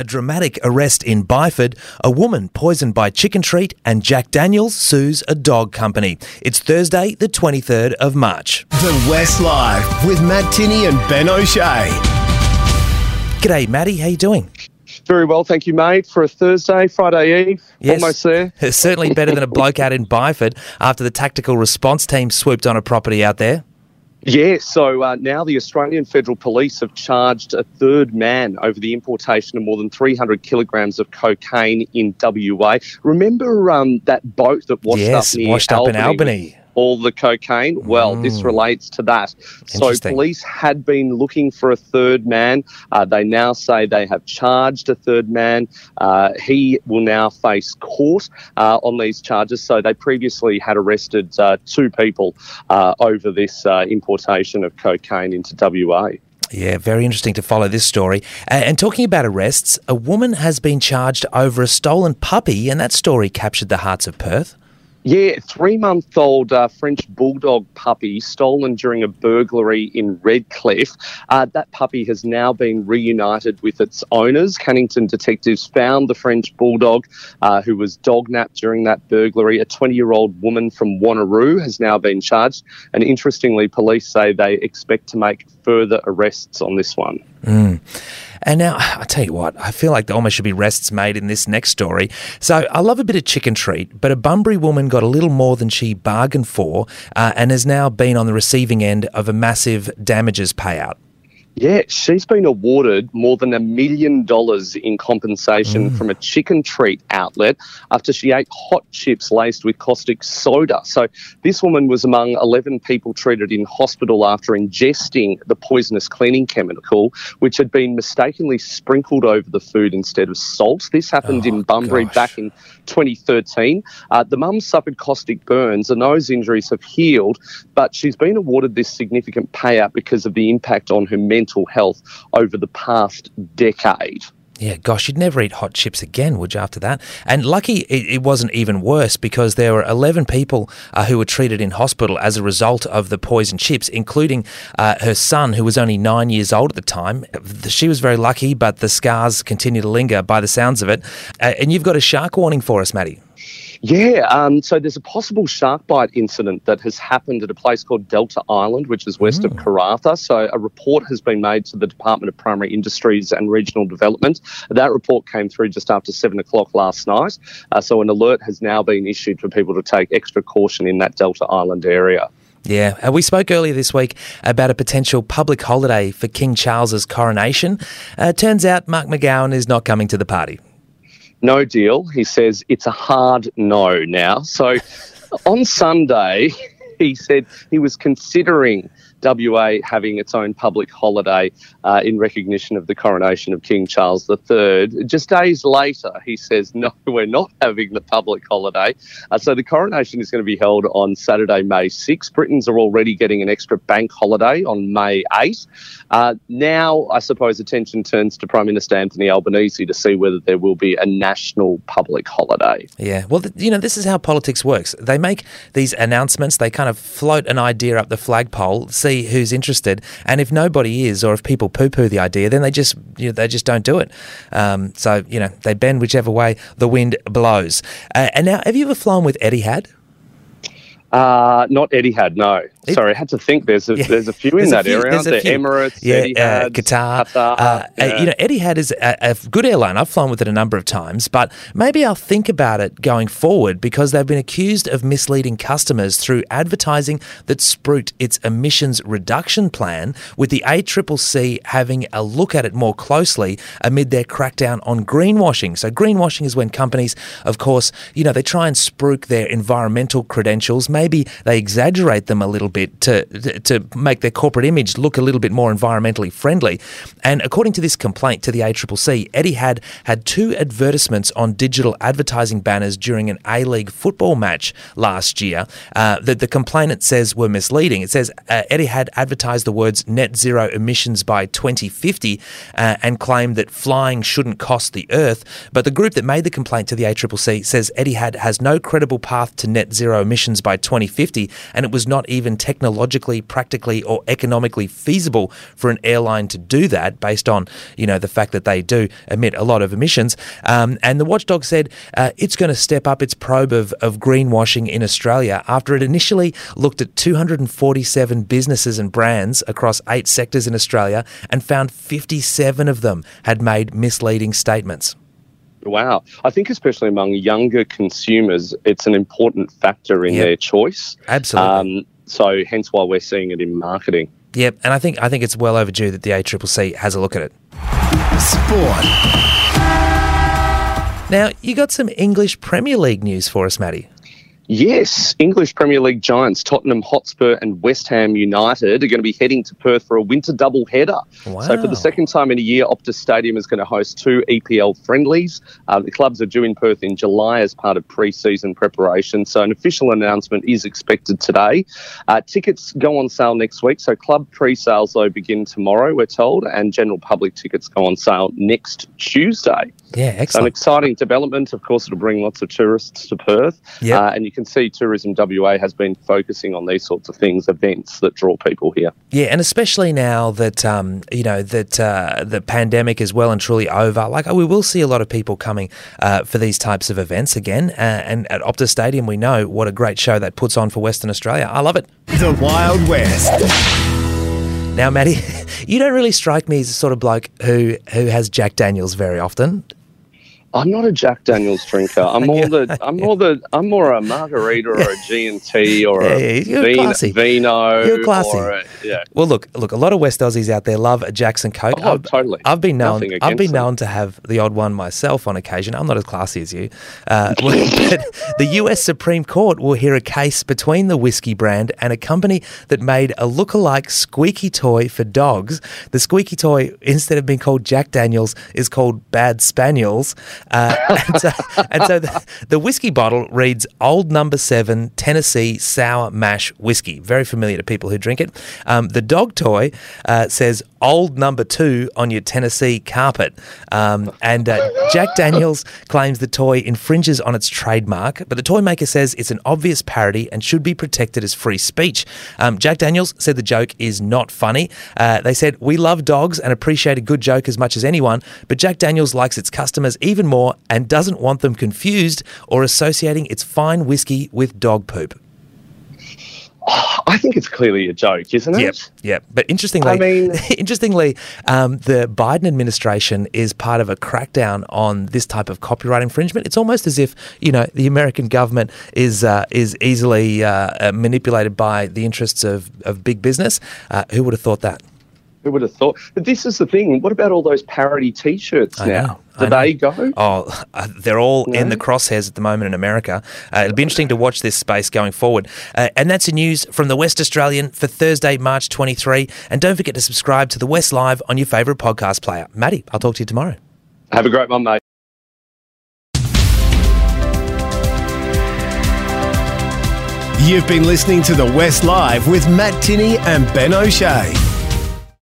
A dramatic arrest in Byford, a woman poisoned by chicken treat, and Jack Daniels sues a dog company. It's Thursday, the 23rd of March. The West Live with Matt Tinney and Ben O'Shea. G'day, Matty. How you doing? Very well, thank you, mate. For a Friday Eve, Yes. almost there. It's certainly better than a bloke out in Byford after the tactical response team swooped on a property out there. Yeah, so now the Australian Federal Police have charged a third man over the importation of more than 300 kilograms of cocaine in WA. Remember that boat that washed up in Albany? All the cocaine? Well, this relates to that. So police had been looking for a third man. They now say they have charged a third man. He will now face court on these charges. So they previously had arrested two people over this importation of cocaine into WA. Yeah, very interesting to follow this story. And talking about arrests, a woman has been charged over a stolen puppy, and that story captured the hearts of Perth. Yeah, 3-month-old French bulldog puppy stolen during a burglary in Redcliffe. That puppy has now been reunited with its owners. Cannington detectives found the French bulldog who was dognapped during that burglary. A 20-year-old woman from Wanneroo has now been charged. And interestingly, police say they expect to make further arrests on this one. And now, I tell you what, I feel like there almost should be arrests made in this next story. So I love a bit of chicken treat, but a Bunbury woman got a little more than she bargained for and has now been on the receiving end of a massive damages payout. Yeah, she's been awarded more than $1 million in compensation from a chicken treat outlet after she ate hot chips laced with caustic soda. So this woman was among 11 people treated in hospital after ingesting the poisonous cleaning chemical, which had been mistakenly sprinkled over the food instead of salt. This happened in Bunbury back in 2013. The mum suffered caustic burns and those injuries have healed, but she's been awarded this significant payout because of the impact on her mental health over the past decade. Yeah, gosh, you'd never eat hot chips again, would you, after that? And lucky it wasn't even worse because there were 11 people who were treated in hospital as a result of the poisoned chips, including her son, who was only 9 years old at the time. She was very lucky, but the scars continue to linger by the sounds of it. And you've got a shark warning for us, Matty. Yeah, so there's a possible shark bite incident that has happened at a place called Delta Island, which is west of Karratha. So a report has been made to the Department of Primary Industries and Regional Development. That report came through just after 7 o'clock last night. So an alert has now been issued for people to take extra caution in that Delta Island area. Yeah, we spoke earlier this week about a potential public holiday for King Charles's coronation. Turns out Mark McGowan is not coming to the party. No deal. He says it's a hard no now. So on Sunday, he said he was considering WA having its own public holiday in recognition of the coronation of King Charles III. Just days later, he says, no, we're not having the public holiday. So the coronation is going to be held on Saturday, May 6. Britons are already getting an extra bank holiday on May 8. Now, I suppose attention turns to Prime Minister Anthony Albanese to see whether there will be a national public holiday. Yeah, well, this is how politics works. They make these announcements, they kind of float an idea up the flagpole, see who's interested, and if nobody is, or if people poo-poo the idea, then they just don't do it. So they bend whichever way the wind blows. And now, have you ever flown with Etihad? Not Etihad, no. Sorry, I had to think. There's a few in that area, aren't there? Emirates, Etihad, Qatar. Qatar. Etihad is a good airline. I've flown with it a number of times, but maybe I'll think about it going forward because they've been accused of misleading customers through advertising that spruiked its emissions reduction plan, with the ACCC having a look at it more closely amid their crackdown on greenwashing. So greenwashing is when companies, of course, they try and spruik their environmental credentials. Maybe they exaggerate them a little bit to make their corporate image look a little bit more environmentally friendly. And according to this complaint to the ACCC, Etihad had 2 advertisements on digital advertising banners during an A-League football match last year that the complainant says were misleading. It says Etihad advertised the words net zero emissions by 2050 and claimed that flying shouldn't cost the earth. But the group that made the complaint to the ACCC says Etihad has no credible path to net zero emissions by 2050, and it was not even technologically, practically, or economically feasible for an airline to do that based on, the fact that they do emit a lot of emissions. And the watchdog said it's going to step up its probe of greenwashing in Australia after it initially looked at 247 businesses and brands across 8 sectors in Australia and found 57 of them had made misleading statements. Wow. I think especially among younger consumers, it's an important factor in their choice. Absolutely. So hence why we're seeing it in marketing. Yep, and I think it's well overdue that the ACCC has a look at it. Sport. Now, you got some English Premier League news for us, Matty. Yes, English Premier League giants Tottenham Hotspur and West Ham United are going to be heading to Perth for a winter doubleheader. Wow. So for the second time in a year, Optus Stadium is going to host 2 EPL friendlies. The clubs are due in Perth in July as part of pre-season preparation. So an official announcement is expected today. Tickets go on sale next week. So club pre-sales, though, begin tomorrow, we're told, and general public tickets go on sale next Tuesday. Yeah, excellent. So an exciting development. Of course, it'll bring lots of tourists to Perth. Yep. And you can see Tourism WA has been focusing on these sorts of things, events that draw people here. Yeah, and especially now that, the pandemic is well and truly over, we will see a lot of people coming for these types of events again. And at Optus Stadium, we know what a great show that puts on for Western Australia. I love it. The Wild West. Now, Matty, you don't really strike me as the sort of bloke who has Jack Daniels very often. I'm not a Jack Daniels drinker. I'm more a margarita or a G&T or a vino. You're classy. Yeah. Well, look. A lot of West Aussies out there love a Jackson Coke. Oh, totally. I've been known to have the odd one myself on occasion. I'm not as classy as you. But the US Supreme Court will hear a case between the whiskey brand and a company that made a lookalike squeaky toy for dogs. The squeaky toy, instead of being called Jack Daniels, is called Bad Spaniels. And so the whiskey bottle reads Old No. 7 Tennessee Sour Mash Whiskey. Very familiar to people who drink it. The dog toy says Old No. 2 on your Tennessee carpet. And Jack Daniels claims the toy infringes on its trademark, but the toy maker says it's an obvious parody and should be protected as free speech. Jack Daniels said the joke is not funny. They said, "We love dogs and appreciate a good joke as much as anyone, but Jack Daniels likes its customers even more and doesn't want them confused or associating its fine whiskey with dog poop." I think it's clearly a joke, isn't it? Yep. But interestingly, the Biden administration is part of a crackdown on this type of copyright infringement. It's almost as if, the American government is easily manipulated by the interests of big business. Who would have thought that? Who would have thought? But this is the thing. What about all those parody T-shirts now? Do they go? Oh, they're all in the crosshairs at the moment in America. It'll be interesting to watch this space going forward. And that's the news from the West Australian for Thursday, March 23. And don't forget to subscribe to The West Live on your favourite podcast player. Matty, I'll talk to you tomorrow. Have a great one, mate. You've been listening to The West Live with Matt Tinney and Ben O'Shea.